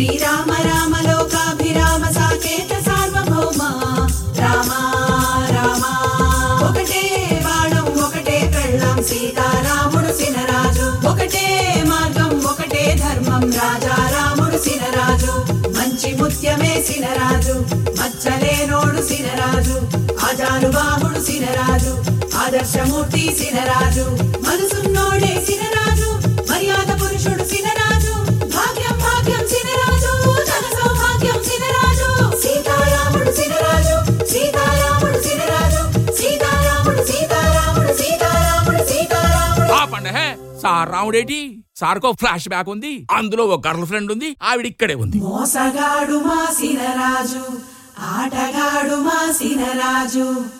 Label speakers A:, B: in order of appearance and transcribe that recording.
A: శ్రీరామ రామ లోకాభిరామ సాకేత సార్వభౌమ రామ రామ ఒకటే బాణం ఒకటే పెళ్ళాం సీతారాముడు సినరాజు ఒకటే మార్గం ఒకటే ధర్మం రాజా రాముడు సినరాజు మంచి ముత్యమే సినరాజు మచ్చలేనోడు సినరాజు ఆజానుబాహుడు సినరాజు ఆదర్శమూర్తి సినరాజు మనసున్నోడే సినరాజు మర్యాద పురుషుడు సినరాజు భాగ్యం భాగ్యం సినరాజు ధన సౌభాగ్యం సినరాజు సీతారాముడు సినరాజు సీతారాముడు సినరాజు సీతారాముడు సీతారాముడు సీతారాముడు సీతారాముడు
B: ఆ పండే సార్ రాముడేటి సార్కో ఫ్లాష్ బ్యాక్ ఉంది, అందులో ఒక గర్ల్ ఫ్రెండ్ ఉంది, ఆవిడ ఇక్కడే ఉంది.
A: మోసగాడు మా సినరాజు ఆటగాడు మా సినరాజు